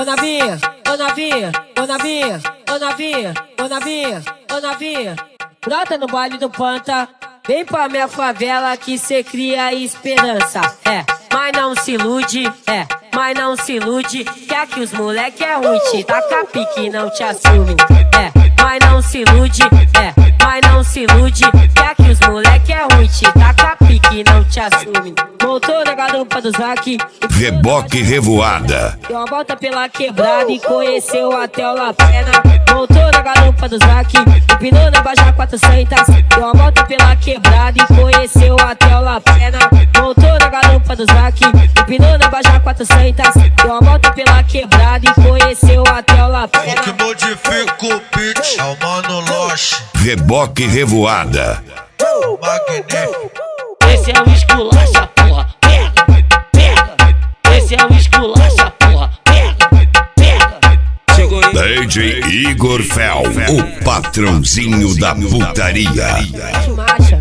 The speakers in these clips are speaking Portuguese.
Ô novinha, ô novinha, ô novinha, ô novinha, ô novinha, ô novinha. Brota no baile do Panta, vem pra minha favela que cê cria esperança. Mas não se ilude, mas não se ilude, que aqui os moleque é ruim, te taca pique não te assume. Mas não se ilude, mas não se ilude, que aqui os moleque é ruim, te taca pique não te assume. Voltou na garupa do Zac, Reboque Revoada. deu uma volta pela quebrada e conheceu até o Lapena. Voltou na garupa do Zac, empinou na Baixa 400, deu uma volta pela quebrada e conheceu até o Lapena. Voltou na garupa do Zac, empinou na Baixa 400, deu uma volta pela quebrada e conheceu até o Lapena. O que modifica o beat é o Mano Loche, Reboque Revoada. o magnífico. Esse é o esculacha, porra, pega, pega. Esse é o esculacha, porra, pega, pega. Chegou aí. DJ Igor Fel, o patrãozinho da putaria. Marcha.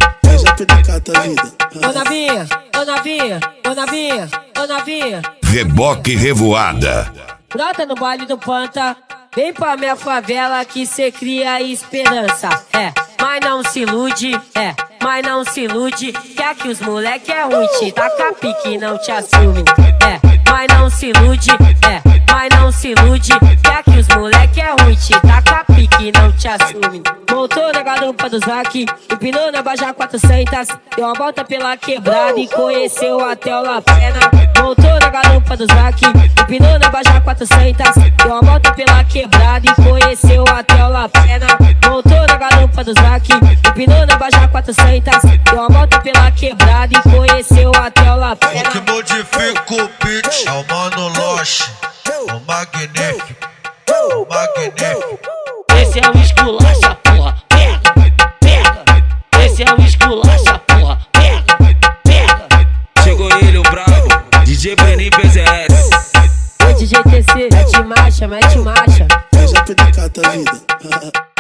Ô Ô novinha, ô novinha, ô novinha, ô novinha. Reboque Revoada. Brota no baile do Panta, vem pra minha favela que cê cria esperança. Mas não se ilude, mas não se ilude, que aqui os moleque é ruim, te taca pique não te assume. Mas não se ilude, mas não se ilude, que aqui os moleque é ruim, te taca pique não te assume. Voltou na garupa do Zac, empinou na Baixa 400, deu uma volta pela quebrada e conheceu até o Lapena. Voltou na garupa do Zac, empinou na Baixa 400, deu uma volta pela quebrada e conheceu até o Lapena. Voltou na garupa do Zac, empinou na Baixa 400, deu uma volta pela quebrada e conheceu até o O Lapena. que modifica o beat é o Mano Loche, o magnífico, o magnífico. Esse é o esculacha, porra, pega, pega. Esse é o esculacha, porra, pega, pega. Chegou ele, o brabo, DJ Brenin PZS. DJ TC, mete marcha, mete marcha. Já PDK, tá vida.